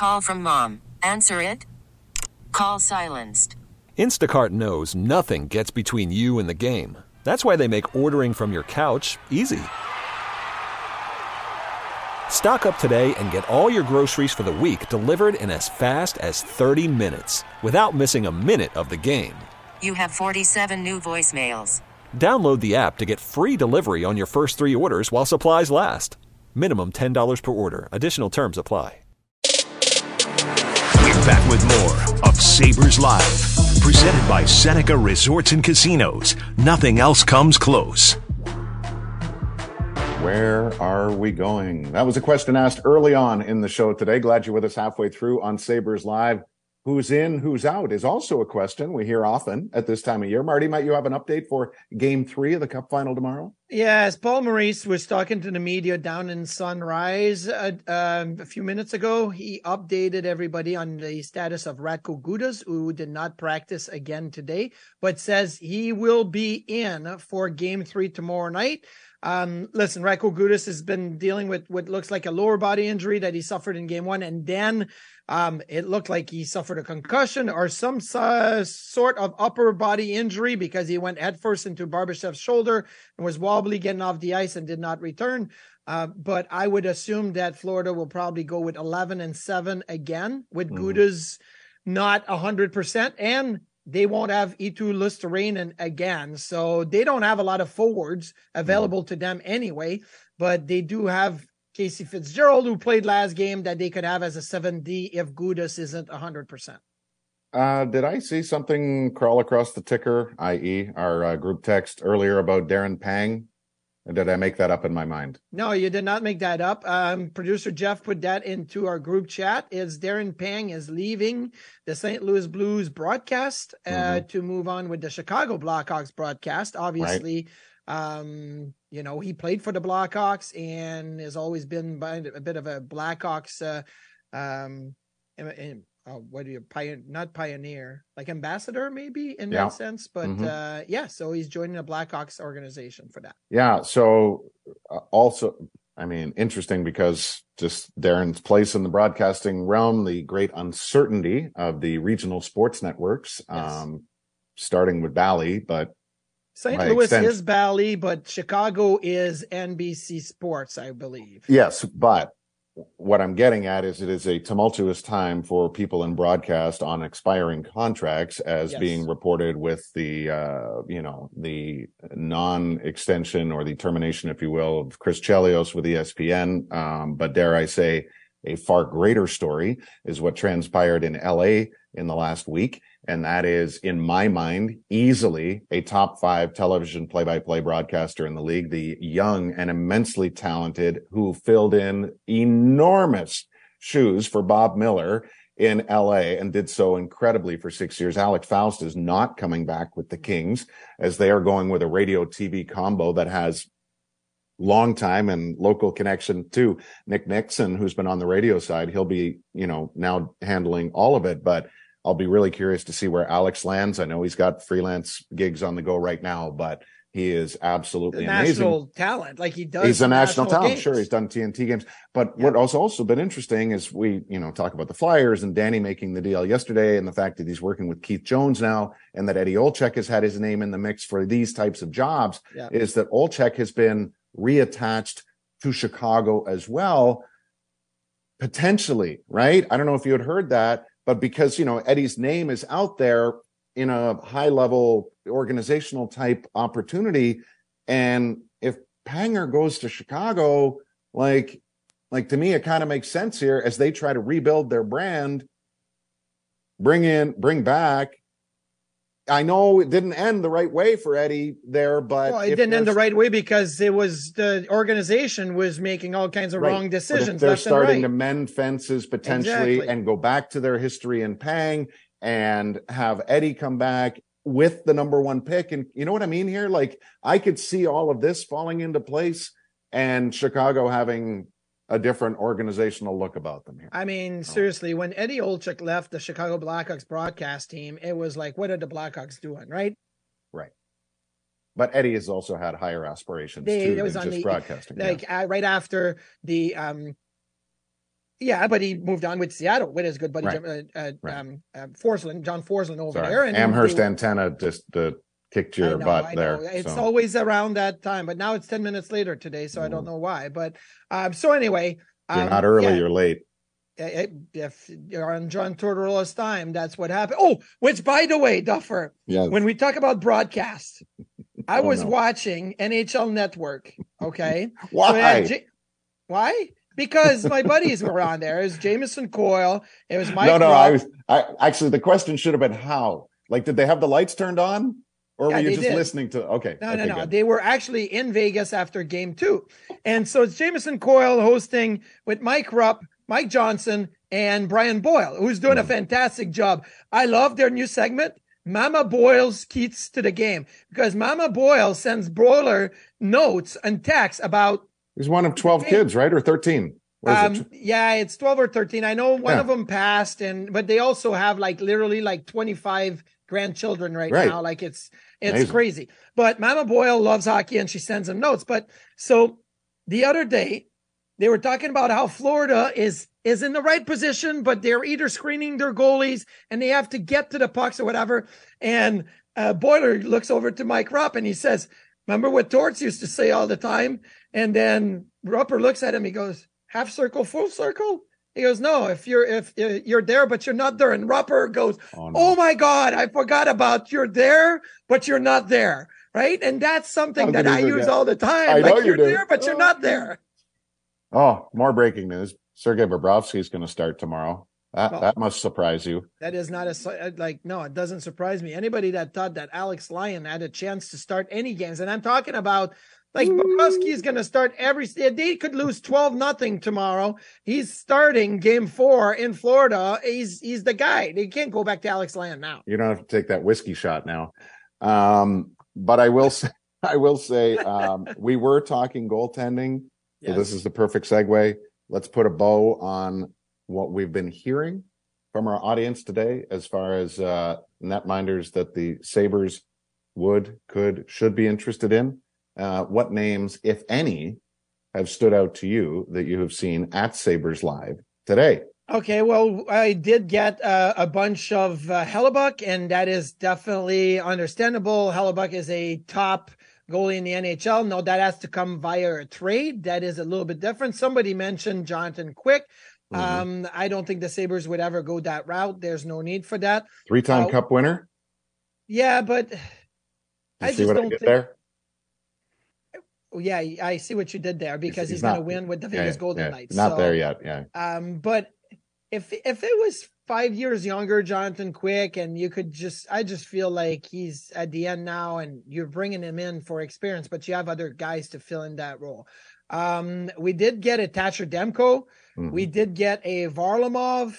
Call from mom. Answer it. Call silenced. Instacart knows nothing gets between you and the game. That's why they make ordering from your couch easy. Stock up today and get all your groceries for the week delivered in as fast as 30 minutes without missing a minute of the game. You have 47 new voicemails. Download the app to get free delivery on your first 3 orders while supplies last. Minimum $10 per order. Additional terms apply. We're back with more of Sabres Live. Presented by Seneca Resorts and Casinos. Nothing else comes close. Where are we going? That was a question asked early on in the show today. Glad you're with us halfway through on Sabres Live. Who's in, who's out is also a question we hear often at this time of year. Marty, might you have an update for Game 3 of the Cup Final tomorrow? Yes, Paul Maurice was talking to the media down in Sunrise a few minutes ago. He updated everybody on the status of Radko Gudas, who did not practice again today, but says he will be in for Game 3 tomorrow night. Listen, Radko Gudas has been dealing with what looks like a lower body injury that he suffered in Game 1, and then it looked like he suffered a concussion or some sort of upper body injury because he went headfirst into Barbashev's shoulder and was wobbly getting off the ice and did not return. But I would assume that Florida will probably go with 11-7 again with Gudas not 100%, and they won't have Eetu Luostarinen again. So they don't have a lot of forwards available to them anyway, but they do have Casey Fitzgerald, who played last game, that they could have as a 7D if Gudas isn't 100%. Did I see something crawl across the ticker, i.e. our group text earlier about Darren Pang? Or did I make that up in my mind? No, you did not make that up. Producer Jeff put that into our group chat. Is Darren Pang is leaving the St. Louis Blues broadcast to move on with the Chicago Blackhawks broadcast. Obviously, he played for the Blackhawks and has always been a bit of a Blackhawks, not pioneer, like ambassador maybe in that sense. But so he's joining the Blackhawks organization for that. Yeah. So also, I mean, interesting because just Darren's place in the broadcasting realm, the great uncertainty of the regional sports networks, starting with Bally, but St. Louis is Bally, but Chicago is NBC Sports, I believe. Yes, but what I'm getting at is it is a tumultuous time for people in broadcast on expiring contracts, as being reported with the, the non-extension or the termination, if you will, of Chris Chelios with ESPN. But dare I say, a far greater story is what transpired in LA in the last week. And that is, in my mind, easily a top 5 television play-by-play broadcaster in the league, the young and immensely talented who filled in enormous shoes for Bob Miller in LA and did so incredibly for 6 years. Alec Faust is not coming back with the Kings, as they are going with a radio TV combo that has long time and local connection to Nick Nixon, who's been on the radio side. He'll be, now handling all of it, but I'll be really curious to see where Alex lands. I know he's got freelance gigs on the go right now, but he is absolutely amazing. National talent, like he does. He's a national talent. Games. Sure, he's done TNT games. But what has also been interesting is we, talk about the Flyers and Danny making the deal yesterday, and the fact that he's working with Keith Jones now, and that Eddie Olczyk has had his name in the mix for these types of jobs, is that Olczyk has been reattached to Chicago as well, potentially, right? I don't know if you had heard that. But because, Eddie's name is out there in a high level organizational type opportunity. And if Panger goes to Chicago, like to me, it kind of makes sense here as they try to rebuild their brand, bring back. I know it didn't end the right way for Eddie there, but it didn't end the right way because it was the organization was making all kinds of wrong decisions. They're starting to mend fences potentially and go back to their history in Pang and have Eddie come back with the number 1 pick. And you know what I mean here? Like, I could see all of this falling into place and Chicago having a different organizational look about them here. I mean, seriously, when Eddie Olczyk left the Chicago Blackhawks broadcast team, it was like, what are the Blackhawks doing, right? Right. But Eddie has also had higher aspirations too than just broadcasting. Right after the Yeah, but he moved on with Seattle with his good buddy Forsland, John Forsland over there. And Amherst Antenna just kicked your butt there. It's always around that time, but now it's 10 minutes later today, so I don't know why. But so anyway, you're not early, you're late. If you're on John Tortorella's time, that's what happened. Oh, which, by the way, Duffer, when we talk about broadcast, I was watching NHL Network. Okay, why? So why? Because my buddies were on there. It was Jameson Coyle. It was Mike. I actually, the question should have been how. Like, did they have the lights turned on, or were you just listening to? Okay, no. Good. They were actually in Vegas after Game 2, and so it's Jameson Coyle hosting with Mike Rupp, Mike Johnson, and Brian Boyle, who's doing a fantastic job. I love their new segment, Mama Boyle's Keys to the Game, because Mama Boyle sends Broiler notes and texts about. He's one of 12 kids, right? Or 13? Yeah, it's 12 or 13. I know one of them passed, but they also have literally 25 grandchildren right now. Like it's crazy. But Mama Boyle loves hockey and she sends him notes. But so the other day they were talking about how Florida is in the right position, but they're either screening their goalies and they have to get to the pucks or whatever. And Boiler looks over to Mike Rupp and he says, remember what Torts used to say all the time? And then Rupper looks at him. He goes, half circle, full circle. He goes, no, if you're there, but you're not there. And Rupper goes, oh my God, I forgot about you're there, but you're not there. Right. And that's something that I use all the time. I know you're there, but you're not there. Oh, more breaking news. Sergei Bobrovsky is going to start tomorrow. That must surprise you. That is not no, it doesn't surprise me. Anybody that thought that Alex Lyon had a chance to start any games, and I'm talking about Bobrovsky is going to start they could lose 12-0 tomorrow. He's starting Game 4 in Florida. He's the guy. They can't go back to Alex Lyon now. You don't have to take that whiskey shot now. But I will say, we were talking goaltending. So this is the perfect segue. Let's put a bow on what we've been hearing from our audience today as far as netminders that the Sabres should be interested in. What names, if any, have stood out to you that you have seen at Sabres Live today? Okay, well, I did get a bunch of Hellebuyck, and that is definitely understandable. Hellebuyck is a top goalie in the NHL. No, that has to come via a trade. That is a little bit different. Somebody mentioned Jonathan Quick. I don't think the Sabres would ever go that route. There's no need for that. 3-time Cup winner. Yeah, but I just don't think. There? Yeah, I see what you did there because he's going to win with the Vegas Golden Knights. Not there yet. Yeah. But if it was 5 years younger, Jonathan Quick, and I just feel like he's at the end now, and you're bringing him in for experience, but you have other guys to fill in that role. We did get a Thatcher Demko. We did get a Varlamov.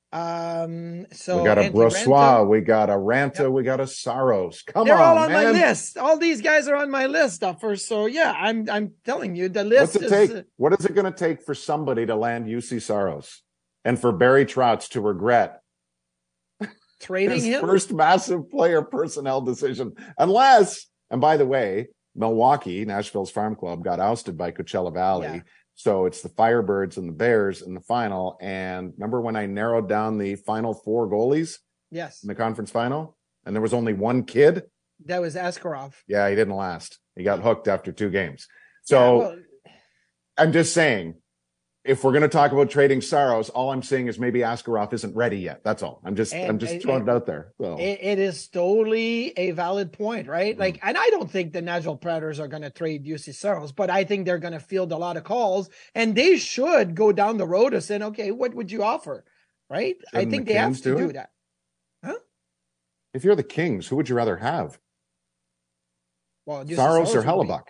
So we got a Brossoit, we got a Ranta, we got a Saros. They're all on my list. All these guys are on my list, Duffer. So yeah, I'm telling you, the list What is it going to take for somebody to land UC Saros and for Barry Trotz to regret trading his him? First massive player personnel decision? Unless, and by the way, Milwaukee, Nashville's farm club, got ousted by Coachella Valley. Yeah. So it's the Firebirds and the Bears in the final. And remember when I narrowed down the final 4 goalies? Yes. In the conference final? And there was only one kid? That was Askarov. Yeah, he didn't last. He got hooked after 2 games. So I'm just saying, if we're going to talk about trading Saros, all I'm saying is maybe Askarov isn't ready yet. That's all. I'm just throwing it out there. So. It is totally a valid point, right? And I don't think the Nashville Predators are going to trade UC Saros, but I think they're going to field a lot of calls, and they should go down the road of saying, okay, what would you offer? Right? I think they have to do that. Huh? If you're the Kings, who would you rather have? Well, Saros or Hellebuyck?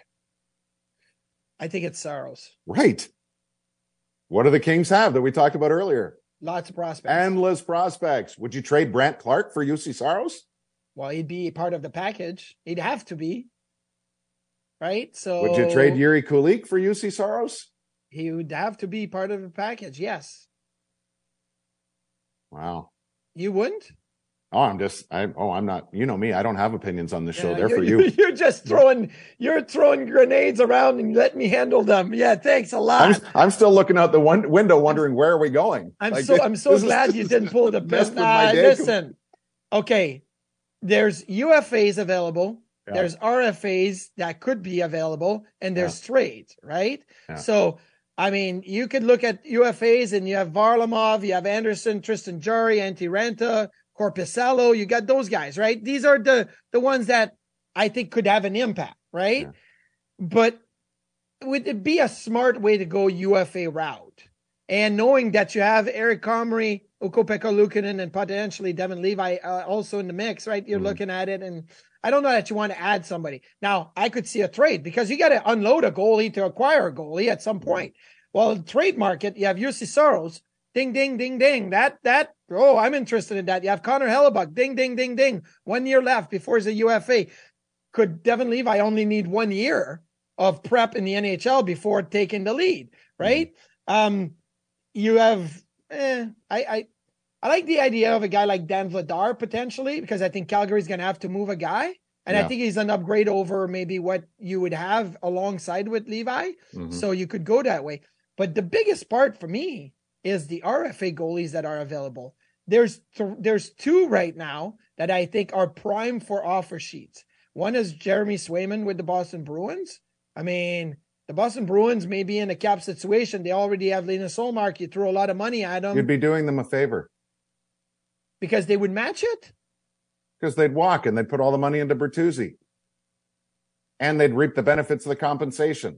I think it's Saros. Right. What do the Kings have that we talked about earlier? Lots of prospects. Endless prospects. Would you trade Brandt Clark for UC Saros? Well, he'd be part of the package. He'd have to be. Right? So would you trade Yuri Kulik for UC Saros? He would have to be part of the package, yes. Wow. You wouldn't? I'm not, you know me, I don't have opinions on the show. They're for you. You're just throwing grenades around and let me handle them. Yeah. Thanks a lot. I'm still looking out the window wondering, where are we going? I'm so glad you didn't pull the pin. Listen. Okay. There's UFAs available. Yeah. There's RFAs that could be available, and there's trades, right? Yeah. So, I mean, you could look at UFAs and you have Varlamov, you have Anderson, Tristan Jarry, Antti Raanta, Korpisalo, you got those guys, right? These are the ones that I think could have an impact, right? Yeah. But would it be a smart way to go UFA route? And knowing that you have Eric Comrie, Ukko-Pekka Luukkonen, and potentially Devon Levi also in the mix, right? You're looking at it, and I don't know that you want to add somebody. Now, I could see a trade because you got to unload a goalie to acquire a goalie at some point. Well, in the trade market, you have Jussi Saros, ding, ding, ding, ding. I'm interested in that. You have Connor Hellebuck, ding, ding, ding, ding. 1 year left before he's a UFA. Could Devon Levi only need 1 year of prep in the NHL before taking the lead, right? You have, I like the idea of a guy like Dan Vladar potentially, because I think Calgary's going to have to move a guy. And I think he's an upgrade over maybe what you would have alongside with Levi. So you could go that way. But the biggest part for me is the RFA goalies that are available. There's two right now that I think are prime for offer sheets. One is Jeremy Swayman with the Boston Bruins. I mean, the Boston Bruins may be in a cap situation. They already have Linus Ullmark. You throw a lot of money at them. You'd be doing them a favor. Because they would match it? Because they'd walk and they'd put all the money into Bertuzzi. And they'd reap the benefits of the compensation.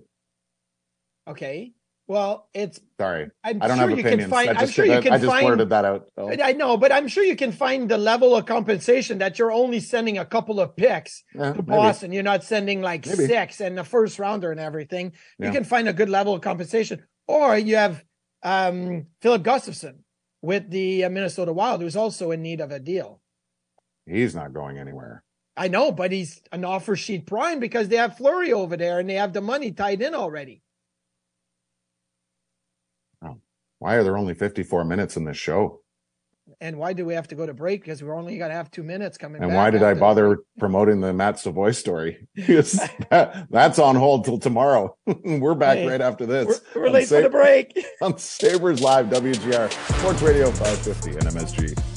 Okay. Well, sorry. I don't have opinions. I just blurted that out. I know, but I'm sure you can find the level of compensation that you're only sending a couple of picks to Boston. You're not sending like 6 and a first rounder and everything. You can find a good level of compensation. Or you have Philip Gustafsson with the Minnesota Wild, who's also in need of a deal. He's not going anywhere. I know, but he's an offer sheet prime because they have Fleury over there and they have the money tied in already. Why are there only 54 minutes in this show? And why do we have to go to break? Because we're only going to have 2 minutes coming back. And why did I bother promoting the Matt Savoy story? Because that's on hold till tomorrow. We're back right after this. We're late for the break. On Sabres Live, WGR, Sports Radio 550 and MSG.